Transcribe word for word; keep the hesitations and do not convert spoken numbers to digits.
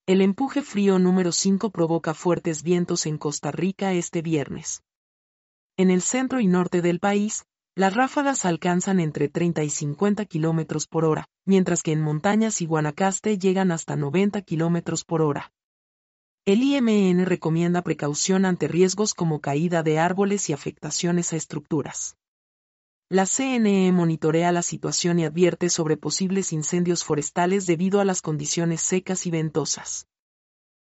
El empuje frío número cinco provoca fuertes vientos en Costa Rica este viernes. En el centro y norte del país, las ráfagas alcanzan entre treinta y cincuenta kilómetros por hora, mientras que en montañas y Guanacaste llegan hasta noventa kilómetros por hora. El I M N recomienda precaución ante riesgos como caída de árboles y afectaciones a estructuras. La C N E monitorea la situación y advierte sobre posibles incendios forestales debido a las condiciones secas y ventosas.